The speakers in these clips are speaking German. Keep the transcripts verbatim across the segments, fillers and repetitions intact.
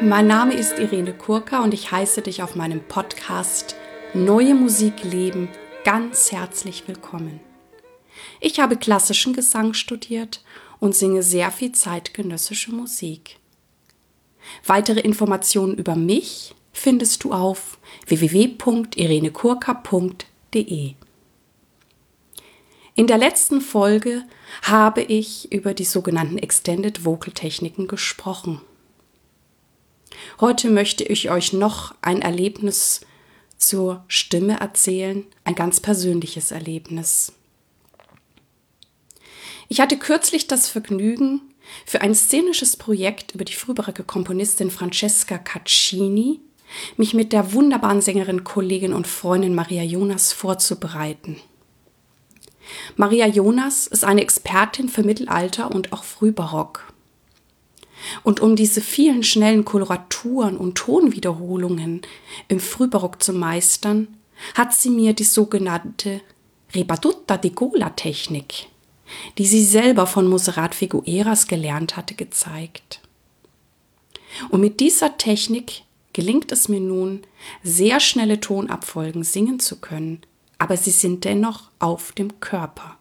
Mein Name ist Irene Kurka und ich heiße dich auf meinem Podcast Neue Musik leben ganz herzlich willkommen. Ich habe klassischen Gesang studiert und singe sehr viel zeitgenössische Musik. Weitere Informationen über mich findest du auf w w w punkt irene kurka punkt d e. In der letzten Folge habe ich über die sogenannten Extended Vocal Techniken gesprochen. Heute möchte ich euch noch ein Erlebnis zur Stimme erzählen, ein ganz persönliches Erlebnis. Ich hatte kürzlich das Vergnügen, für ein szenisches Projekt über die frühbarocke Komponistin Francesca Caccini mich mit der wunderbaren Sängerin, Kollegin und Freundin Maria Jonas vorzubereiten. Maria Jonas ist eine Expertin für Mittelalter und auch Frühbarock. Und um diese vielen schnellen Koloraturen und Tonwiederholungen im Frühbarock zu meistern, hat sie mir die sogenannte Ribattuta di Gola Technik, die sie selber von Monserrat Figueras gelernt hatte, gezeigt. Und mit dieser Technik gelingt es mir nun, sehr schnelle Tonabfolgen singen zu können, aber sie sind dennoch auf dem Körper.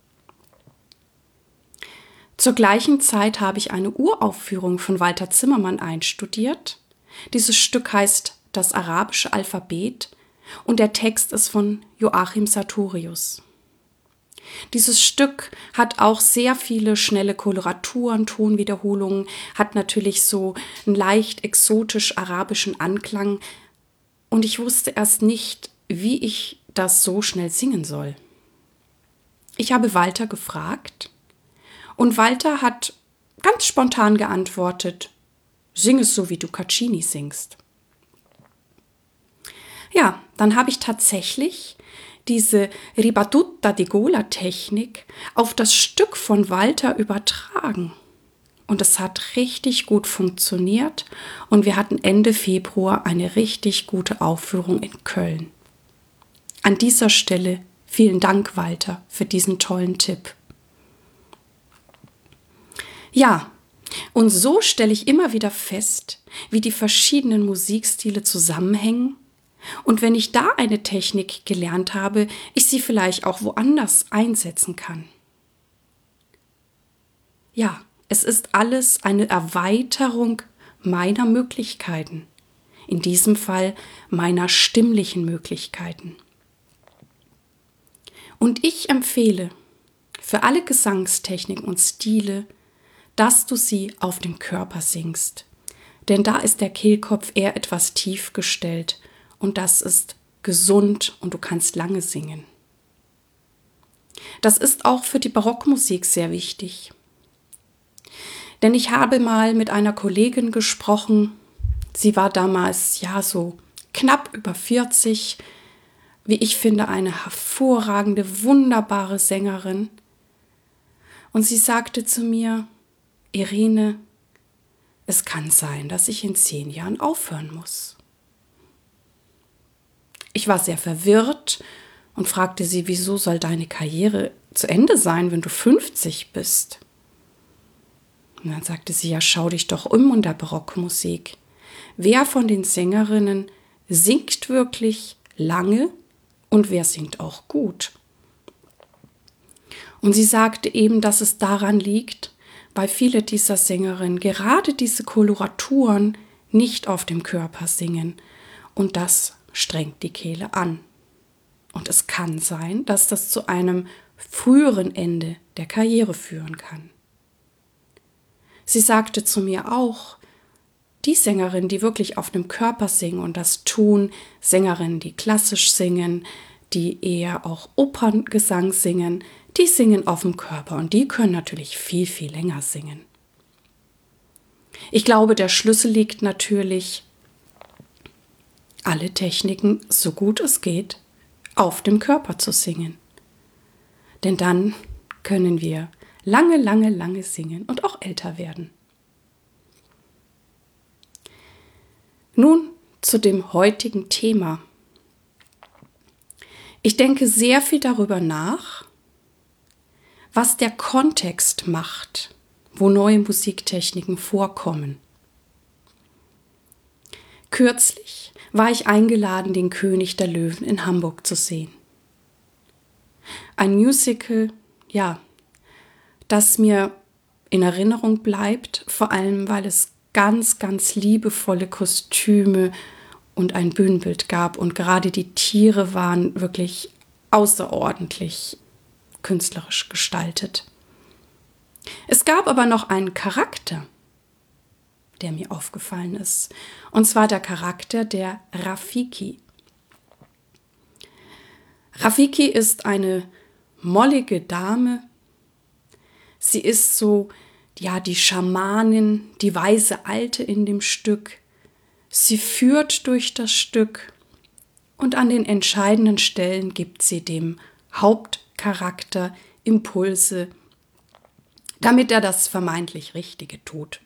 Zur gleichen Zeit habe ich eine Uraufführung von Walter Zimmermann einstudiert. Dieses Stück heißt Das arabische Alphabet und der Text ist von Joachim Sartorius. Dieses Stück hat auch sehr viele schnelle Koloraturen, Tonwiederholungen, hat natürlich so einen leicht exotisch-arabischen Anklang und ich wusste erst nicht, wie ich das so schnell singen soll. Ich habe Walter gefragt und Walter hat ganz spontan geantwortet, sing es so, wie du Caccini singst. Ja, dann habe ich tatsächlich diese Ribattuta di Gola Technik auf das Stück von Walter übertragen. Und es hat richtig gut funktioniert und wir hatten Ende Februar eine richtig gute Aufführung in Köln. An dieser Stelle vielen Dank, Walter, für diesen tollen Tipp. Ja, und so stelle ich immer wieder fest, wie die verschiedenen Musikstile zusammenhängen. Und wenn ich da eine Technik gelernt habe, ich sie vielleicht auch woanders einsetzen kann. Ja, es ist alles eine Erweiterung meiner Möglichkeiten. In diesem Fall meiner stimmlichen Möglichkeiten. Und ich empfehle für alle Gesangstechniken und Stile, dass du sie auf dem Körper singst. Denn da ist der Kehlkopf eher etwas tief gestellt und das ist gesund und du kannst lange singen. Das ist auch für die Barockmusik sehr wichtig. Denn ich habe mal mit einer Kollegin gesprochen, sie war damals ja so knapp über vierzig, wie ich finde, eine hervorragende, wunderbare Sängerin. Und sie sagte zu mir, Irene, es kann sein, dass ich in zehn Jahren aufhören muss. Ich war sehr verwirrt und fragte sie, wieso soll deine Karriere zu Ende sein, wenn du fünfzig bist? Und dann sagte sie, ja, schau dich doch um in der Barockmusik. Wer von den Sängerinnen singt wirklich lange und wer singt auch gut? Und sie sagte eben, dass es daran liegt, weil viele dieser Sängerinnen gerade diese Koloraturen nicht auf dem Körper singen und das strengt die Kehle an. Und es kann sein, dass das zu einem früheren Ende der Karriere führen kann. Sie sagte zu mir auch, die Sängerinnen, die wirklich auf dem Körper singen und das tun, Sängerinnen, die klassisch singen, die eher auch Operngesang singen, die singen auf dem Körper und die können natürlich viel, viel länger singen. Ich glaube, der Schlüssel liegt natürlich, alle Techniken, so gut es geht, auf dem Körper zu singen. Denn dann können wir lange, lange, lange singen und auch älter werden. Nun zu dem heutigen Thema. Ich denke sehr viel darüber nach, was der Kontext macht, wo neue Musiktechniken vorkommen. Kürzlich war ich eingeladen, den König der Löwen in Hamburg zu sehen. Ein Musical, ja, das mir in Erinnerung bleibt, vor allem weil es ganz, ganz liebevolle Kostüme und ein Bühnenbild gab und gerade die Tiere waren wirklich außerordentlich künstlerisch gestaltet. Es gab aber noch einen Charakter, der mir aufgefallen ist, und zwar der Charakter der Rafiki. Rafiki ist eine mollige Dame. Sie ist so, ja, die Schamanin, die weise Alte in dem Stück. Sie führt durch das Stück und an den entscheidenden Stellen gibt sie dem Hauptcharakter Impulse, damit er das vermeintlich Richtige tut.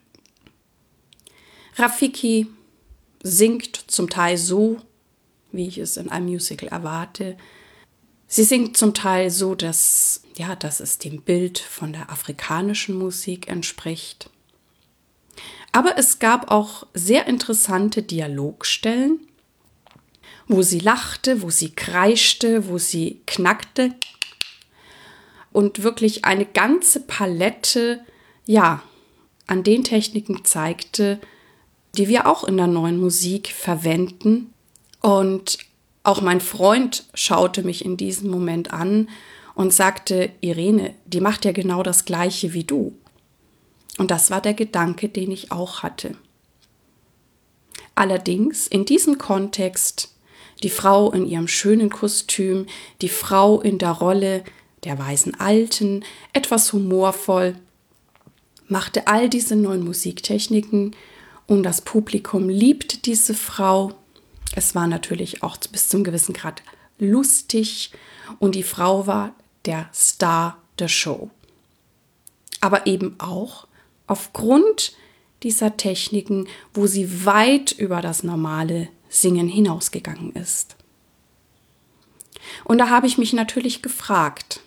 Rafiki singt zum Teil so, wie ich es in einem Musical erwarte. Sie singt zum Teil so, dass, ja, dass es dem Bild von der afrikanischen Musik entspricht. Aber es gab auch sehr interessante Dialogstellen, wo sie lachte, wo sie kreischte, wo sie knackte und wirklich eine ganze Palette, ja, an den Techniken zeigte, die wir auch in der neuen Musik verwenden. Und auch mein Freund schaute mich in diesem Moment an und sagte, Irene, die macht ja genau das Gleiche wie du. Und das war der Gedanke, den ich auch hatte. Allerdings in diesem Kontext, die Frau in ihrem schönen Kostüm, die Frau in der Rolle der weisen Alten, etwas humorvoll, machte all diese neuen Musiktechniken und das Publikum liebte diese Frau. Es war natürlich auch bis zum gewissen Grad lustig und die Frau war der Star der Show. Aber eben auch aufgrund dieser Techniken, wo sie weit über das normale Singen hinausgegangen ist. Und da habe ich mich natürlich gefragt,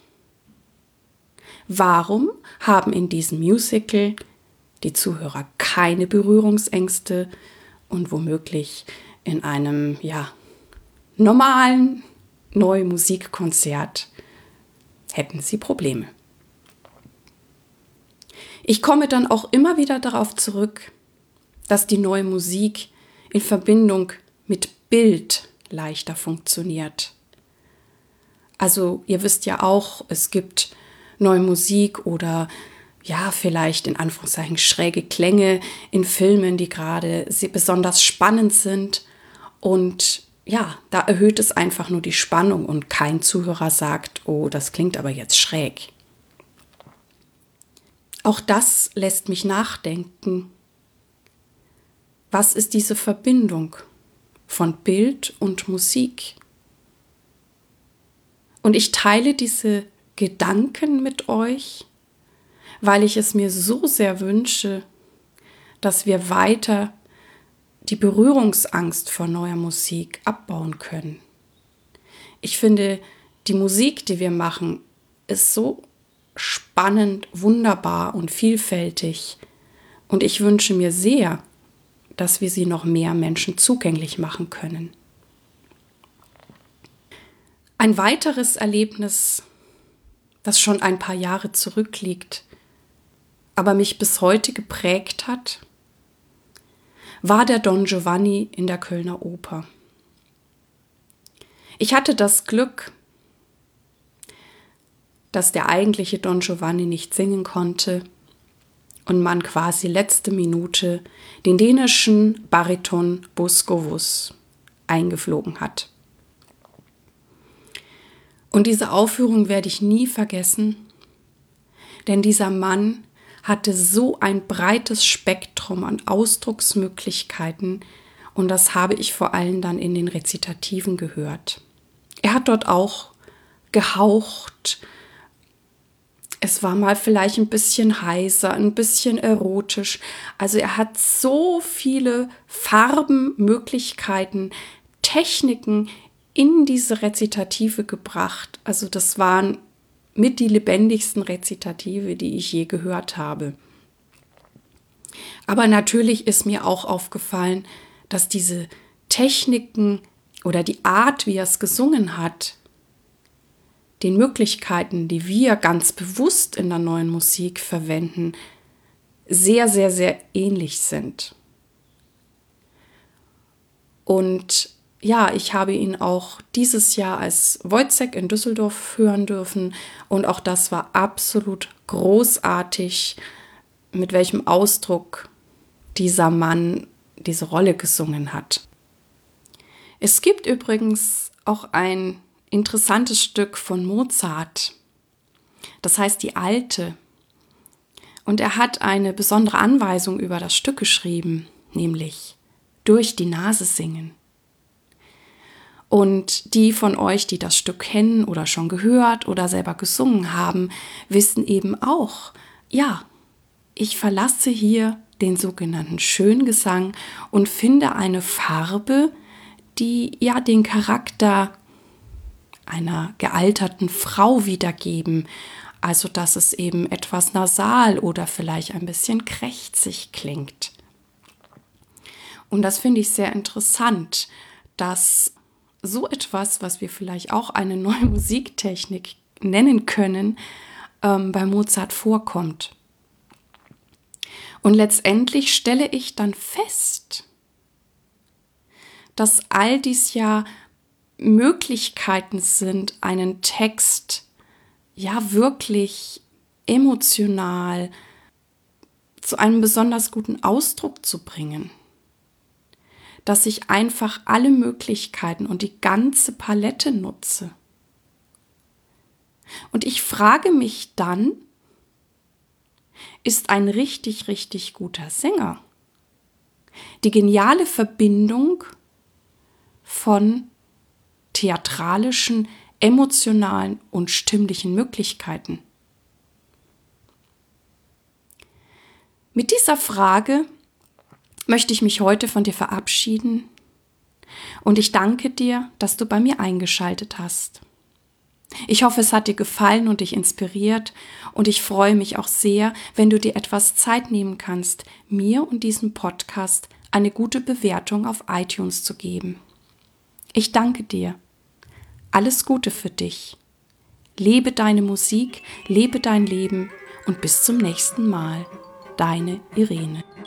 warum haben in diesem Musical die Zuhörer keine Berührungsängste und womöglich in einem, ja, normalen neuen Musikkonzert hätten sie Probleme. Ich komme dann auch immer wieder darauf zurück, dass die neue Musik in Verbindung mit Bild leichter funktioniert. Also ihr wisst ja auch, es gibt neue Musik oder ja, vielleicht in Anführungszeichen schräge Klänge in Filmen, die gerade besonders spannend sind. Und ja, da erhöht es einfach nur die Spannung und kein Zuhörer sagt, oh, das klingt aber jetzt schräg. Auch das lässt mich nachdenken. Was ist diese Verbindung von Bild und Musik? Und ich teile diese Gedanken mit euch, weil ich es mir so sehr wünsche, dass wir weiter die Berührungsangst vor neuer Musik abbauen können. Ich finde, die Musik, die wir machen, ist so spannend, wunderbar und vielfältig. Und ich wünsche mir sehr, dass wir sie noch mehr Menschen zugänglich machen können. Ein weiteres Erlebnis, das schon ein paar Jahre zurückliegt, aber mich bis heute geprägt hat, war der Don Giovanni in der Kölner Oper. Ich hatte das Glück, dass der eigentliche Don Giovanni nicht singen konnte und man quasi letzte Minute den dänischen Bariton Bo Skowus eingeflogen hat. Und diese Aufführung werde ich nie vergessen, denn dieser Mann hatte so ein breites Spektrum an Ausdrucksmöglichkeiten und das habe ich vor allem dann in den Rezitativen gehört. Er hat dort auch gehaucht. Es war mal vielleicht ein bisschen heiser, ein bisschen erotisch. Also er hat so viele Farben, Möglichkeiten, Techniken in diese Rezitative gebracht. Also das waren mit die lebendigsten Rezitative, die ich je gehört habe. Aber natürlich ist mir auch aufgefallen, dass diese Techniken oder die Art, wie er es gesungen hat, den Möglichkeiten, die wir ganz bewusst in der neuen Musik verwenden, sehr, sehr, sehr ähnlich sind. Und ja, ich habe ihn auch dieses Jahr als Wojciech in Düsseldorf hören dürfen und auch das war absolut großartig, mit welchem Ausdruck dieser Mann diese Rolle gesungen hat. Es gibt übrigens auch ein interessantes Stück von Mozart, das heißt Die Alte. Und er hat eine besondere Anweisung über das Stück geschrieben, nämlich durch die Nase singen. Und die von euch, die das Stück kennen oder schon gehört oder selber gesungen haben, wissen eben auch, ja, ich verlasse hier den sogenannten Schöngesang und finde eine Farbe, die ja den Charakter einer gealterten Frau wiedergeben, also dass es eben etwas nasal oder vielleicht ein bisschen krächzig klingt. Und das finde ich sehr interessant, dass so etwas, was wir vielleicht auch eine neue Musiktechnik nennen können, ähm, bei Mozart vorkommt. Und letztendlich stelle ich dann fest, dass all dies ja Möglichkeiten sind, einen Text ja wirklich emotional zu einem besonders guten Ausdruck zu bringen. Dass ich einfach alle Möglichkeiten und die ganze Palette nutze. Und ich frage mich dann, ist ein richtig, richtig guter Sänger die geniale Verbindung von theatralischen, emotionalen und stimmlichen Möglichkeiten? Mit dieser Frage möchte ich mich heute von dir verabschieden und ich danke dir, dass du bei mir eingeschaltet hast. Ich hoffe, es hat dir gefallen und dich inspiriert und ich freue mich auch sehr, wenn du dir etwas Zeit nehmen kannst, mir und diesem Podcast eine gute Bewertung auf iTunes zu geben. Ich danke dir. Alles Gute für dich. Lebe deine Musik, lebe dein Leben und bis zum nächsten Mal. Deine Irene.